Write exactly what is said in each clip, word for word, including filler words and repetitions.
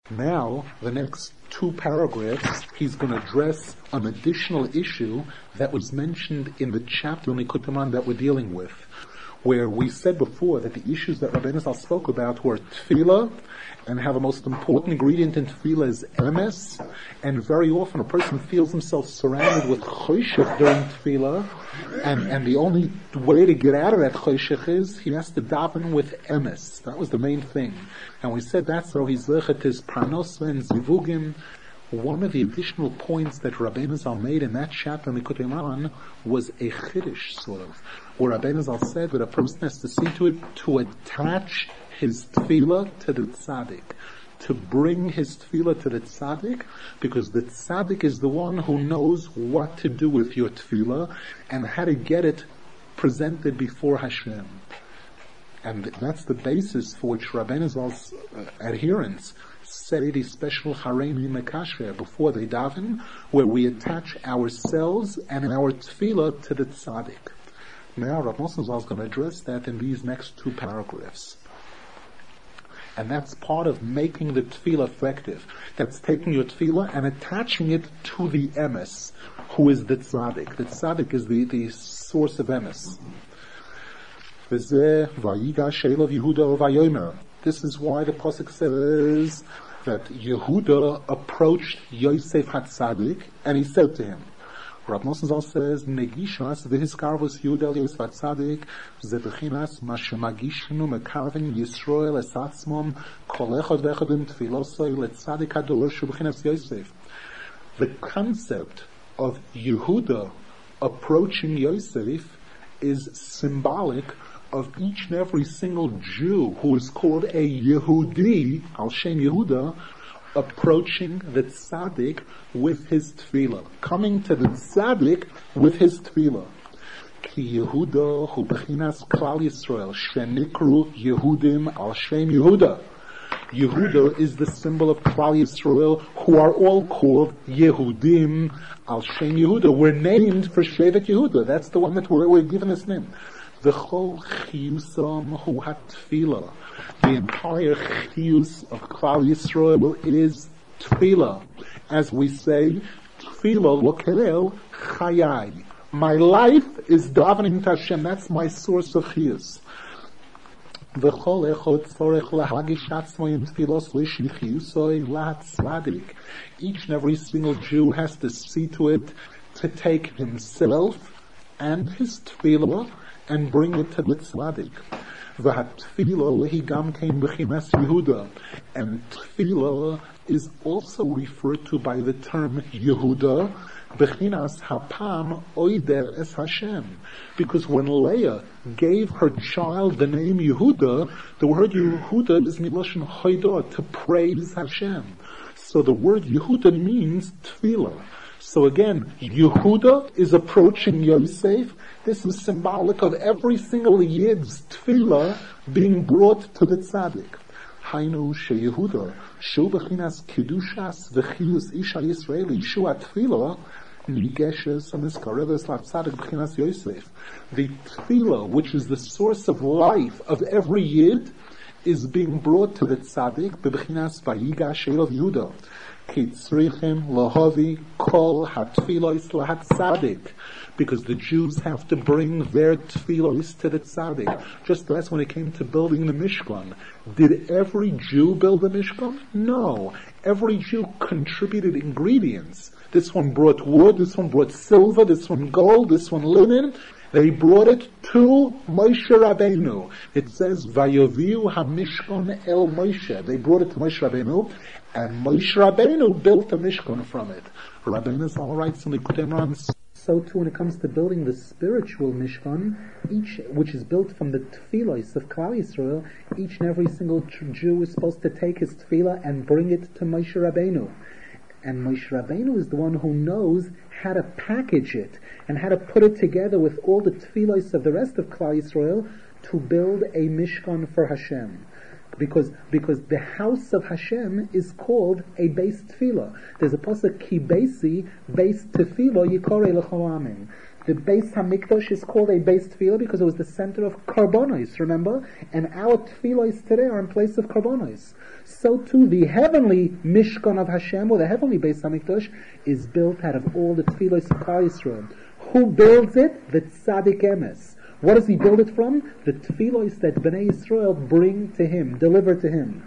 Now, the next two paragraphs, he's going to address an additional issue that was mentioned in the chapter on Likutei Moharan that we're dealing with, where we said before that the issues that Rabbeinu Zal spoke about were tefillah, and how the most important ingredient in tefillah is emes, and very often a person feels himself surrounded with choshech during tefillah, and, and the only way to get out of that choshech is he has to daven with emes. That was the main thing. And we said that's how he's lechet his pranos and zivugim. One of the additional points that Rabbeinu Zal made in that chapter in Likutei Moharan was a chiddush, sort of, where Rabbeinu Zal said that a person has to see to it to attach his tefillah to the tzaddik, to bring his tefillah to the tzaddik, because the tzaddik is the one who knows what to do with your tefillah and how to get it presented before Hashem. And that's the basis for which Rabbeinu Zal's uh, adherents say the special Hareini Mekashver before they daven, where we attach ourselves and our tefillah to the tzaddik. Now Rav Nosson Zal is going to address that in these next two paragraphs. And that's part of making the tefillah effective. That's taking your tefillah and attaching it to the emes, who is the tzaddik. The tzaddik is the, the source of emes. This is why the pasuk says that Yehuda approached Yosef HaTzadik and he said to him, Rav Nosson Zal says, Negishas v'hiskarvus Yehuda Yosef HaTzadik zebechinas ma shemagishnu mekarven Yisrael es atzmom kol echad v'echad im tefilosoi letzadik hadorosh u'bechinas Yosef. The concept of Yehuda approaching Yosef is symbolic of each and every single Jew who is called a Yehudi, Al Shem Yehuda, approaching the tzaddik with his tefillah, coming to the tzaddik with his tefillah. Ki Yehuda hu bechinas Klal Yisrael shenikru Yehudim Al Shem Yehuda. Yehuda is the symbol of Klal Yisrael, who are all called Yehudim Al Shem Yehuda. We're named for Shevet Yehuda. That's the one that we're, we're given this name. The whole chiyusam hu hatfila, the entire chiyus of Klal Yisrael is tefillah. As we say, tefillah lokerel chayai. My life is davening to Hashem. That's my source of chiyus. The whole echod tzorech lahagish atzmo in tefillos lishli chiyusoi latzvadik. Each and every single Jew has to see to it to take himself and his tefillah and bring it to the tzaddik. V'hatfila lehi gam kein b'chinas Yehuda. And tefillah is also referred to by the term Yehuda, b'chinas hapam oider es Hashem. Because when Leah gave her child the name Yehuda, the word Yehuda is milashon hoidah, to praise Hashem. So the word Yehuda means tefillah. So again, Yehuda is approaching Yosef. This is symbolic of every single Yid's tefillah being brought to the tzaddik. Hainu she Yehuda, shu bechinas kedushas v'chiyus isha Yisraeli, shu atefillah, nigeshes amiskareves latzadik bechinas Yosef. The tefillah, which is the source of life of every Yid, is being brought to the tzaddik, bechinas vayiga she'el Yehuda. Because the Jews have to bring their tefillos to the tzaddik. Just as when it came to building the Mishkan. Did every Jew build the Mishkan? No. Every Jew contributed ingredients. This one brought wood, this one brought silver, this one gold, this one linen. They brought it to Moshe Rabbeinu. It says, Vayoviu HaMishkan El Moshe. They brought it to Moshe Rabbeinu, and Moshe Rabbeinu built a Mishkan from it. Rabbeinu Zal writes in the Likutei Moharan. So too when it comes to building the spiritual Mishkan, each, which is built from the tefillos of Klal Yisrael, each and every single Jew is supposed to take his tefillah and bring it to Moshe Rabbeinu. And Moshe Rabbeinu is the one who knows how to package it and how to put it together with all the tefillos of the rest of Klal Yisrael to build a Mishkan for Hashem. Because, because the house of Hashem is called a base tefillah. There's a pasuk, ki beisi, base tefillah, yikorei l'chol amin. The Beis HaMikdash is called a Beis Tefillah because it was the center of Karbonos, remember? And our Tefillahs today are in place of Karbonos. So too, the heavenly Mishkan of Hashem, or the heavenly Beis HaMikdash, is built out of all the Tefillahs of Klal Yisrael. Who builds it? The Tzaddik Emes. What does he build it from? The Tefillahs that Bnei Yisrael bring to him, deliver to him.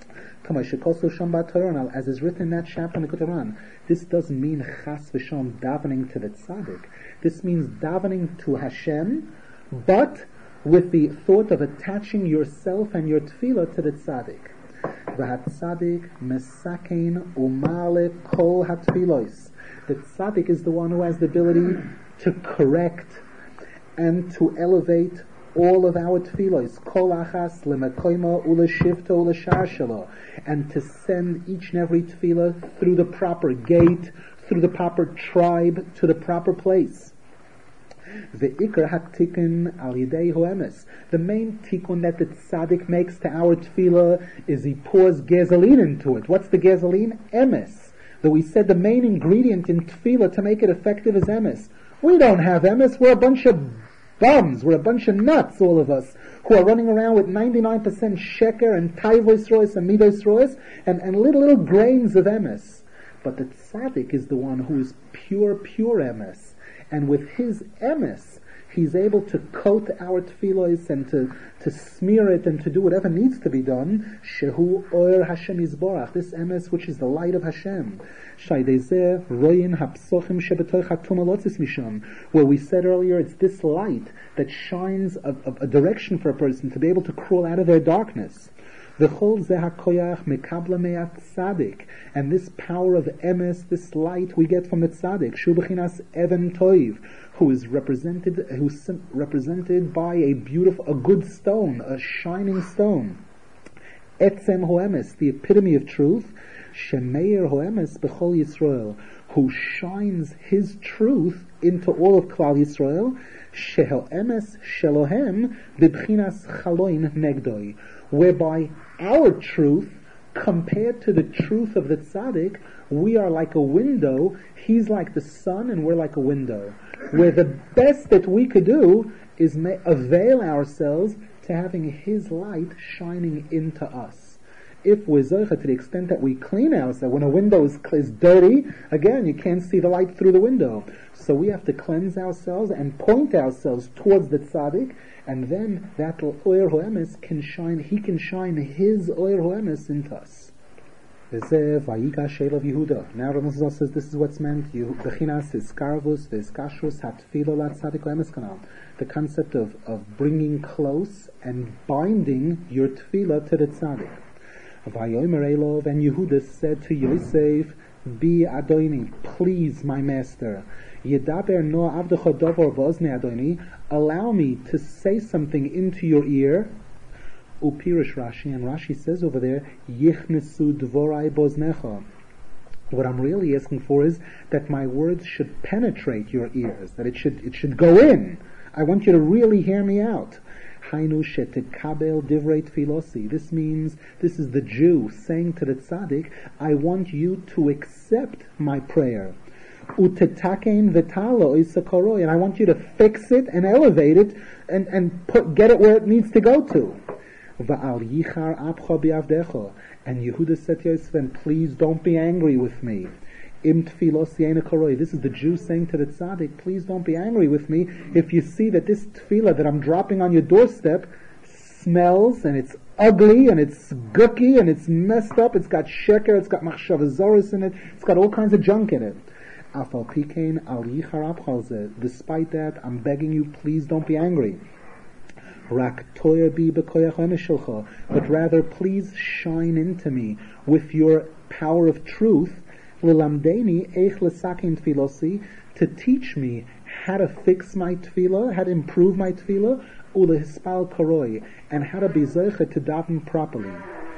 As is written in that chapter in the Quran, this doesn't mean chas v'sham davening to the tzaddik. This means davening to Hashem, but with the thought of attaching yourself and your tefillah to the tzaddik. V'hatzadik mesakein umale kol hatfilos. The tzaddik is the one who has the ability to correct and to elevate all of our tefillos, kol achas lemekoima uleshifta uleshashalo, and to send each and every tefillah through the proper gate, through the proper tribe, to the proper place. The ikar hatikun al yidei hoemes. The main tikkun that the tzaddik makes to our tefillah is he pours gasoline into it. What's the gasoline? Emes. Though we said the main ingredient in tefillah to make it effective is emes. We don't have emes. We're a bunch of bums. We're a bunch of nuts, all of us, who are running around with ninety-nine percent sheker and taivos rois and midos rois and, and little, little grains of emes. But the tzaddik is the one who is pure, pure emes. And with his emes, he's able to coat our tefillos and to, to smear it and to do whatever needs to be done. Shehu oir Hashem Yisborach, this emes which is the light of Hashem. Where we said earlier, it's this light that shines a, a, a direction for a person to be able to crawl out of their darkness. And this power of emes, this light we get from the tzaddik, Shu B'chinas Even Toiv, who is represented, who's represented by a beautiful, a good stone, a shining stone. Etzem Hoemes, the epitome of truth. Shemeir Hoemes B'chol Yisrael, who shines his truth into all of Klal Yisrael. Shehel Emes Shelohem B'chinas Chaloin Negdoi, whereby our truth, compared to the truth of the tzaddik, we are like a window, he's like the sun, and we're like a window. Where the best that we could do is ma- avail ourselves to having his light shining into us. If we're zocha to the extent that we clean ourselves, when a window is, is dirty, again, you can't see the light through the window. So we have to cleanse ourselves and point ourselves towards the tzaddik, and then that oyer hoemes can shine, he can shine his oyer hoemes into us. Now Rav says this is what's meant. Bechinas is karvus, there's kashrus, hatfilo lat tzaddik hoemes kanal. The concept of, of bringing close and binding your tefillah to the tzaddik. Vayomer Elov, and Yehuda said to Yosef, Be Adoni, please my master. Yedaber no avdecha davar v'oznei Adoni, allow me to say something into your ear. Upirish Rashi, and Rashi says over there, Yichnesu dvorai boznecha. What I'm really asking for is that my words should penetrate your ears, that it should it should go in. I want you to really hear me out. This means, this is the Jew saying to the tzaddik, I want you to accept my prayer. And I want you to fix it and elevate it and, and put, get it where it needs to go to. And Yehuda said to Yosef, please don't be angry with me. This is the Jew saying to the tzaddik, please don't be angry with me if you see that this tefillah that I'm dropping on your doorstep smells and it's ugly and it's gooky and it's messed up, it's got sheker, it's got machshava zoros in it, it's got all kinds of junk in it. Despite that, I'm begging you, please don't be angry. But rather, please shine into me with your power of truth, to teach me how to fix my tefillah, how to improve my tefillah, and how to be zoche to daven properly.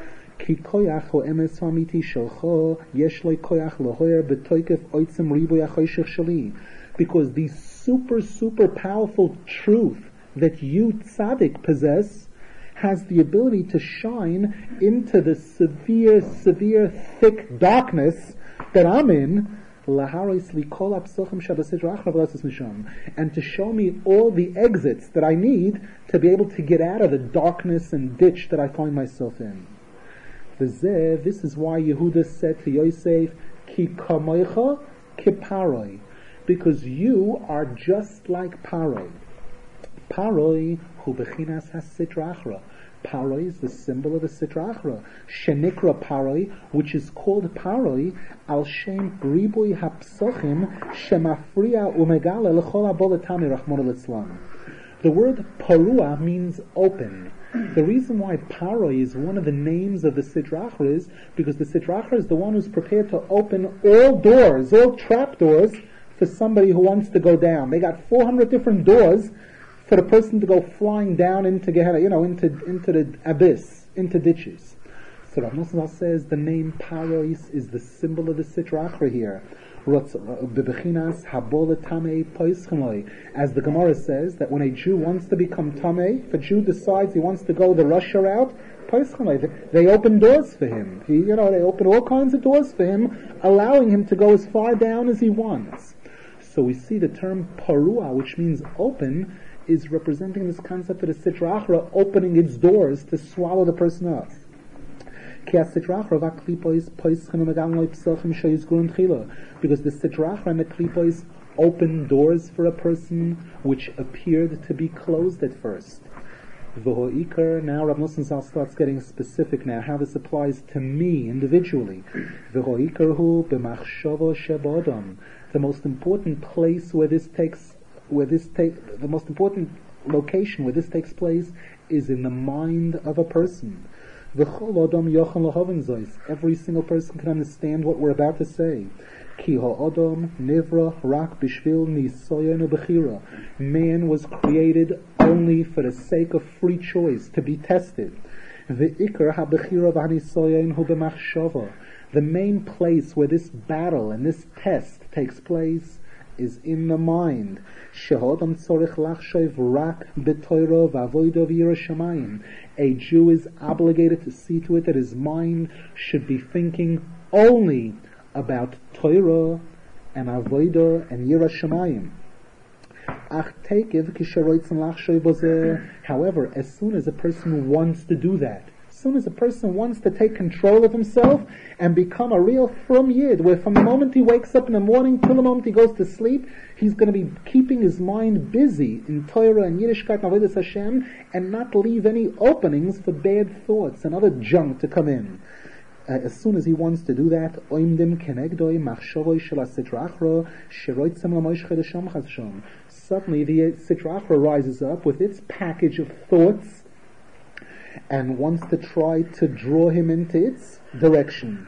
Because the super, super powerful truth that you tzaddik possess has the ability to shine into the severe, severe, thick darkness that I'm in. and to show me all the exits that I need to be able to get out of the darkness and ditch that I find myself in. This is why Yehuda said to Yosef, Ki kamoicha ki paroi, because you are just like Paroi. Paroi hu bechinas has-sitra achra. Paroi is the symbol of the Sitra Achra. Shenikra Paroi, which is called Paroi, al shem ribui hapsochim shemafriya umegala l'chol abolatami rachmona litzlan. The word Parua means open. The reason why Paroi is one of the names of the Sitra Achra is because the Sitra Achra is the one who's prepared to open all doors, all trap doors, for somebody who wants to go down. They got four hundred different doors for the person to go flying down into Gehenna, you know, into into the abyss, into ditches. So Rav Nosson says the name Parois is the symbol of the Sitra Achra here. As the Gemara says, that when a Jew wants to become Tameh, if a Jew decides he wants to go the Russia route, they open doors for him. He, you know, they open all kinds of doors for him, allowing him to go as far down as he wants. So we see the term Parua, which means open, is representing this concept of the Sitra Achra opening its doors to swallow the person up. Because the Sitra Achra and the Klipos open doors for a person which appeared to be closed at first. Now Rav Nosson Zal starts getting specific now, how this applies to me individually. The most important place where this takes where this take the most important location where this takes place is in the mind of a person. Every single person can understand what we're about to say. Man was created only for the sake of free choice, to be tested. The main place where this battle and this test takes place is in the mind. A Jew is obligated to see to it that his mind should be thinking only about Torah and Avodah and Yira Shamayim. However, as soon as a person wants to do that, as soon as a person wants to take control of himself and become a real frum yid, where from the moment he wakes up in the morning till the moment he goes to sleep, he's going to be keeping his mind busy in Torah and Yiddishkeit and Avodas Hashem, and not leave any openings for bad thoughts and other junk to come in. Uh, as soon as he wants to do that, suddenly the Sitra Achra rises up with its package of thoughts and wants to try to draw him into its direction.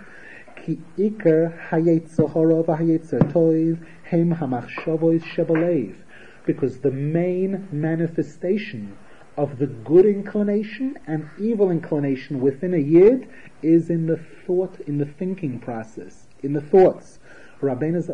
Because the main manifestation of the good inclination and evil inclination within a yid is in the thought, in the thinking process, in the thoughts. As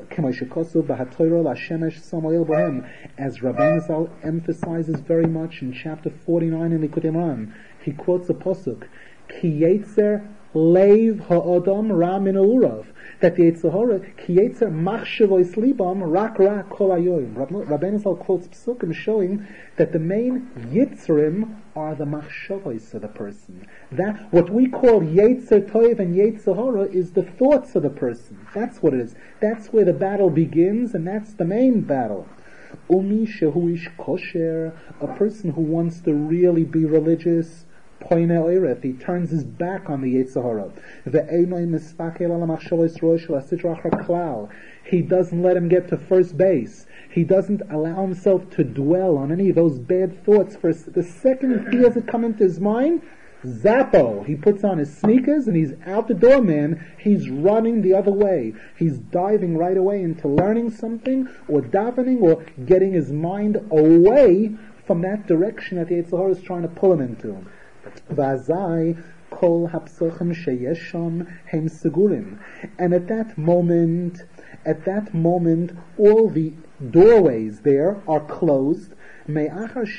Rabbeinu Zal emphasizes very much in chapter forty-nine in Likutei Moharan, he quotes a pasuk, Ki yetzer leiv ha'adam ra min ha'urav, that the Yetzer Hara, Ki yetzer machshavos libam rak ra kol hayoyim. Rabbeinu Zal quotes psukim showing that the main yitzerim are the machshavos of the person. That, what we call Yetzer Tov and Yetzer Hara is the thoughts of the person. That's what it is. That's where the battle begins, and that's the main battle. Umi shehu ish kosher, a person who wants to really be religious, poine oireth, he turns his back on the Yetzer Hara. Ve'enoi misfakel ala machshavos rosh la sitra achra klal. He doesn't let him get to first base. He doesn't allow himself to dwell on any of those bad thoughts. For the second he feels it come into his mind, zappo, he puts on his sneakers and he's out the door, man. He's running the other way. He's diving right away into learning something, or davening, or getting his mind away from that direction that the Yetzer Hara is trying to pull him into. Vazai kol hapsochim sheyesham hem segurim. And at that moment, at that moment, all the doorways there are closed, because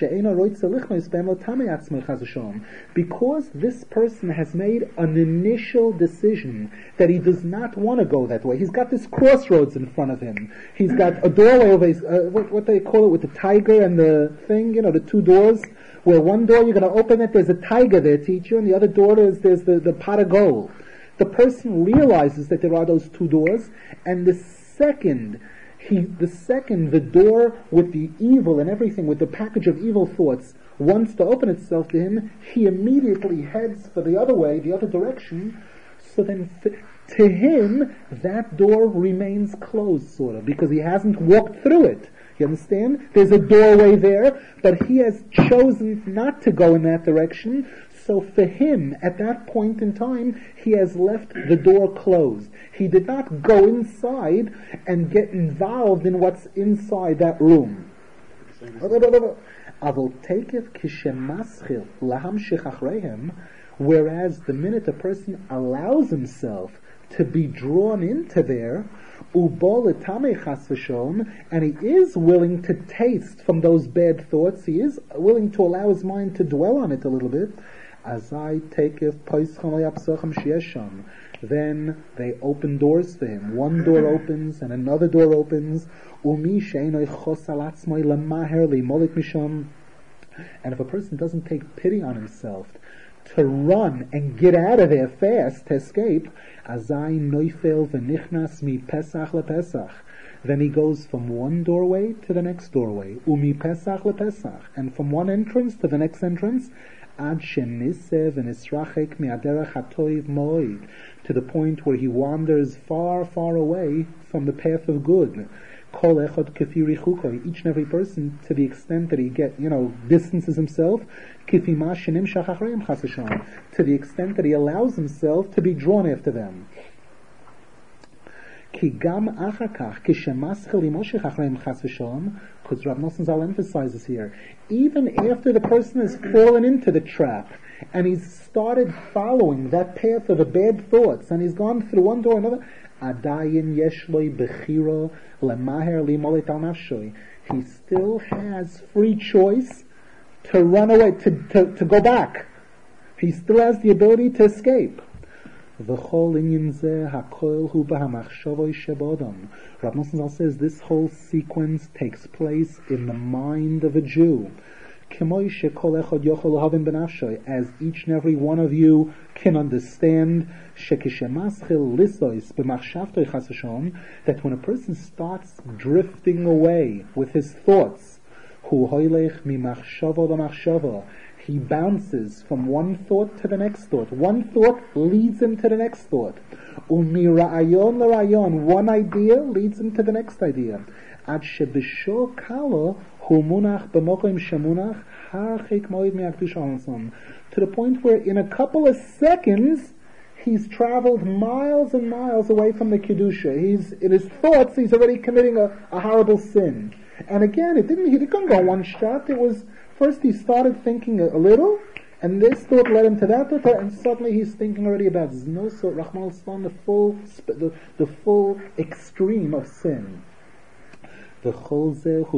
this person has made an initial decision that he does not want to go that way. He's got this crossroads in front of him. He's got a doorway over his, uh, what, what they call it with the tiger and the thing, you know, the two doors, where one door you're going to open it, there's a tiger there, teacher, and the other door is, there's the, the pot of gold. The person realizes that there are those two doors, and the second He, the second, the door with the evil and everything, with the package of evil thoughts, wants to open itself to him, he immediately heads for the other way, the other direction. So then, th- to him, that door remains closed, sort of, because he hasn't walked through it. You understand? There's a doorway there, but he has chosen not to go in that direction. So for him, at that point in time, he has left the door closed. He did not go inside and get involved in what's inside that room. Whereas the minute a person allows himself to be drawn into there, and he is willing to taste from those bad thoughts, he is willing to allow his mind to dwell on it a little bit, as I take if then they open doors for him. One door opens and another door opens. And if a person doesn't take pity on himself to run and get out of there fast, to escape, then he goes from one doorway to the next doorway, and from one entrance to the next entrance, to the point where he wanders far, far away from the path of good. Each and every person, to the extent that he get, you know, distances himself, to the extent that he allows himself to be drawn after them. Because Rav Nosson Zal emphasizes here, even after the person has fallen into the trap and he's started following that path of the bad thoughts and he's gone through one door another, he still has free choice to run away, to, to, to go back. He still has the ability to escape. Rav Nosson Zal says this whole sequence takes place in the mind of a Jew. As each and every one of you can understand that when a person starts drifting away with his thoughts, he bounces from one thought to the next thought. One thought leads him to the next thought. One idea leads him to the next idea. To the point where in a couple of seconds he's traveled miles and miles away from the Kedusha. He's, in his thoughts, he's already committing a, a horrible sin. And again, it didn't, he didn't go one shot. It was, first he started thinking a, a little, and this thought led him to that thought, and suddenly he's thinking already about Znosot, Rahman al-Islam, the full, the, the full extreme of sin. This is all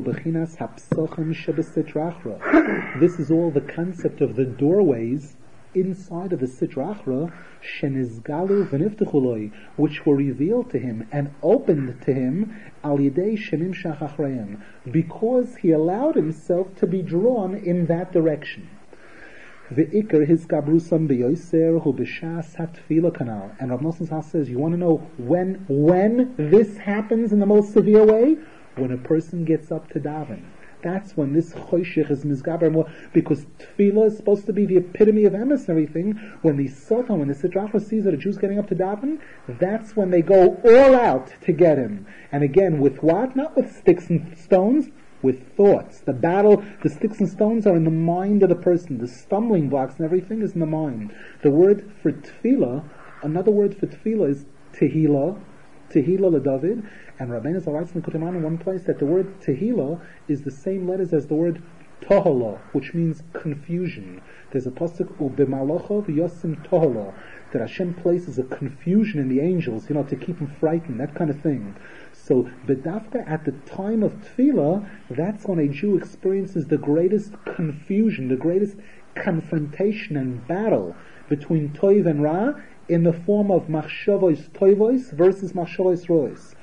the concept of the doorways inside of the Sitra Achra, shenizgalu v'niftuchuloi, which were revealed to him and opened to him al yidei shenimshach achrayim, because he allowed himself to be drawn in that direction. V'ikar his gabrusam b'yoser hu b'shas hatfila kanal. And Rav Nosson Zal says, you want to know when when this happens in the most severe way? When a person gets up to daven. That's when this choshech is mizgaber more, because tefillah is supposed to be the epitome of emes and everything. When the Satan, when the Sitra Achra sees that a Jew's getting up to daven, that's when they go all out to get him. And again, with what? Not with sticks and stones, with thoughts. The battle, the sticks and stones are in the mind of the person. The stumbling blocks and everything is in the mind. The word for tefillah, another word for tefillah is tehillah, tehillah LeDavid. And Rabbeinu Zal writes in the Kuteman in one place that the word tehillah is the same letters as the word tohala, which means confusion. There's a pasuk u'b'malacha v'yosim tohala, that Hashem places a confusion in the angels, you know, to keep them frightened, that kind of thing. So, bedafka at the time of tefillah, that's when a Jew experiences the greatest confusion, the greatest confrontation and battle between toiv and ra in the form of machshavos toivos versus machshavos rois.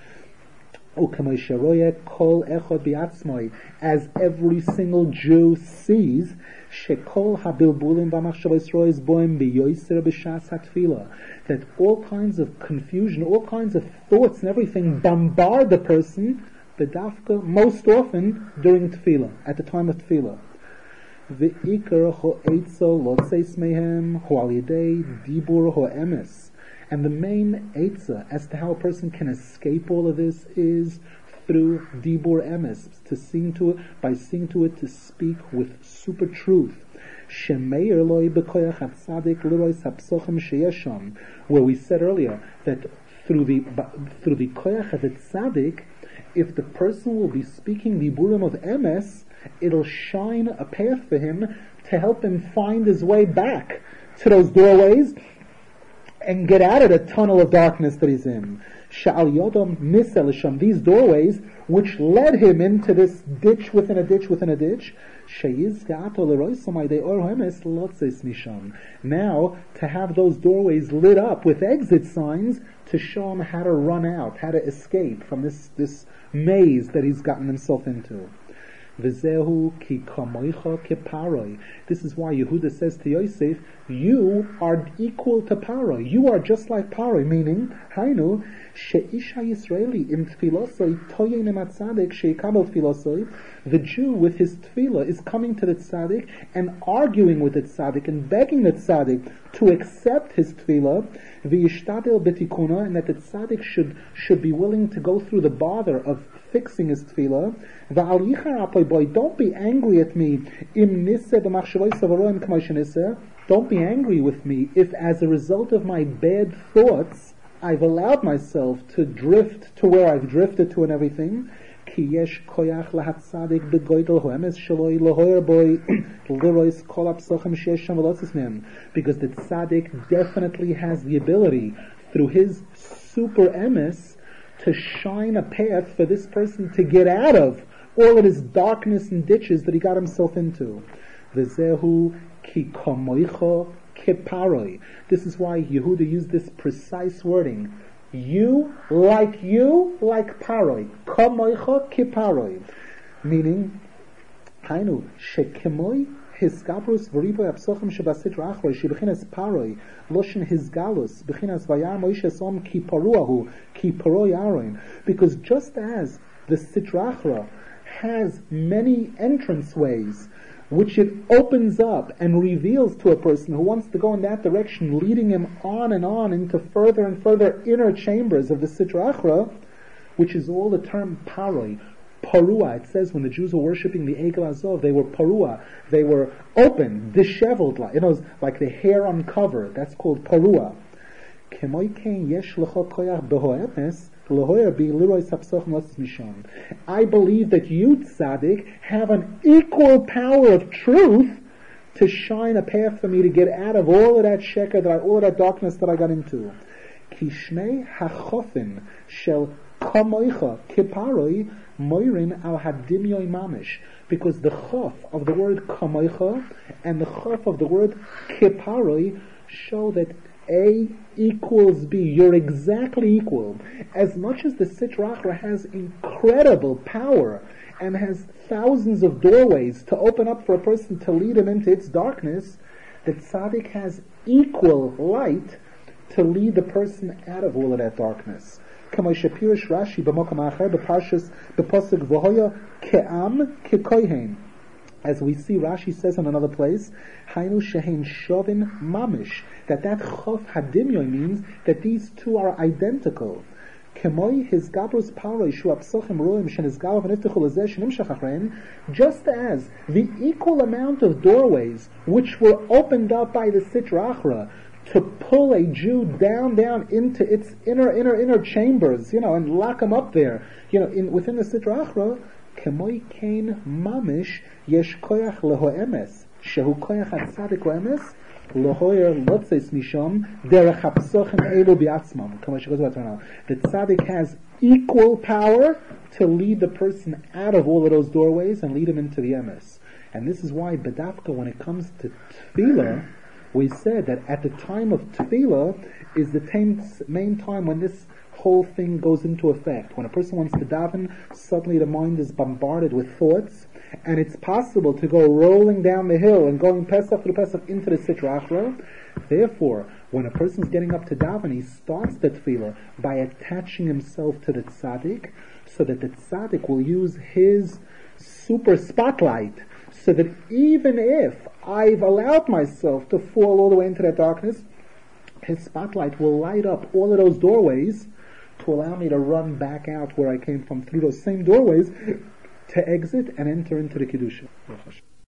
As every single Jew sees, that all kinds of confusion, all kinds of thoughts and everything bombard the person, bedafka, most often during tefillah, at the time of tefillah. And the main eitzah as to how a person can escape all of this is through dibur emes, to sing to it, by seeing to it, to speak with super truth. Where we said earlier that through the through the koyach of the tzaddik, if the person will be speaking diburim of emes, it'll shine a path for him to help him find his way back to those doorways and get out of the tunnel of darkness that he's in. Sha'al yodam nisel sham, these doorways which led him into this ditch within a ditch within a ditch. Now, to have those doorways lit up with exit signs to show him how to run out, how to escape from this, this maze that he's gotten himself into. This is why Yehuda says to Yosef, you are equal to Paroi. You are just like Paroi, meaning, Hainu, she'isha Yisraeli im tfilosoi toyein ematzadik she'ikabel tfilosoi. The Jew with his tefillah is coming to the tzaddik and arguing with the tzaddik and begging the tzaddik to accept his tefillah, v'yishtadel betikuna, and that the tzaddik should should be willing to go through the bother of fixing his tefillah. V'al yichar apoy boy, don't be angry at me. Im niseh b'machshavos avaroim k'may sheniseh. Don't be angry with me if, as a result of my bad thoughts, I've allowed myself to drift to where I've drifted to and everything. Ki yesh koyach lahatzadik begoydel hoemes shaloi lohoyer boy lirois kol apsochem sheyesh sham v'lotzis mem. Because the tzaddik definitely has the ability, through his super emes, to shine a path for this person to get out of all of his darkness and ditches that he got himself into. V'zehu ki kamoicha keparoi. This is why Yehuda used this precise wording. You, like you, like paroi. Kamoicha keparoi. Meaning, hainu, shekemoi hiskabrus v'riboy apsochem shebasitra achroi shebechinas paroi loshen hisgalus bechinas vayar Moshe som ki paruahu ki paroi aroin. Because just as the Sitra Achra has many entrance ways which it opens up and reveals to a person who wants to go in that direction, leading him on and on into further and further inner chambers of the Sitra Achra, which is all the term paroi, parua. It says when the Jews were worshipping the Egel Azov, they were parua, they were open, disheveled, like, you know, like the hair uncovered. That's called parua. I believe that you, tzaddik, have an equal power of truth to shine a path for me to get out of all of that sheker, that I, all of that darkness that I got into. Kishnei hachofin shel kamoicha kiparoi moirin al hadimyoi mamish. Because the chof of the word kamoicha and the chof of the word kiparoi show that A equals B. You're exactly equal. As much as the Sitra Achra has incredible power and has thousands of doorways to open up for a person to lead him into its darkness, the tzaddik has equal light to lead the person out of all of that darkness. Rashi b'mokam acher b'parshas b'posuk v'hoya ke'am ke'koyhen. As we see, Rashi says in another place, Hainu shehein shovin mamish, that that chof hadimyoy means that these two are identical. Kemoi his gabrus paroi shu apsochim roim shen his galav v'niftechu lezeh shenimshach achrein, just as the equal amount of doorways which were opened up by the Sitra Achra to pull a Jew down, down into its inner, inner, inner chambers, you know, and lock him up there, you know, in within the Sitra Achra, kemoi kain mamish yesh koyach lehoemes shehu koyach hatzadik leemes Lohoyer lotzes misham derech hapsochim elu biatzmam. The tzaddik has equal power to lead the person out of all of those doorways and lead him into the emes. And this is why bedavka, when it comes to tefillah, we said that at the time of tefillah is the tam- main time when this whole thing goes into effect. When a person wants to daven, suddenly the mind is bombarded with thoughts, and it's possible to go rolling down the hill and going Pesach through Pesach into the Sitra Achra. Therefore, when a person is getting up to daven, he starts the tefillah by attaching himself to the tzaddik, so that the tzaddik will use his super spotlight, so that even if I've allowed myself to fall all the way into that darkness, his spotlight will light up all of those doorways to allow me to run back out where I came from through those same doorways to exit and enter into the Kedusha.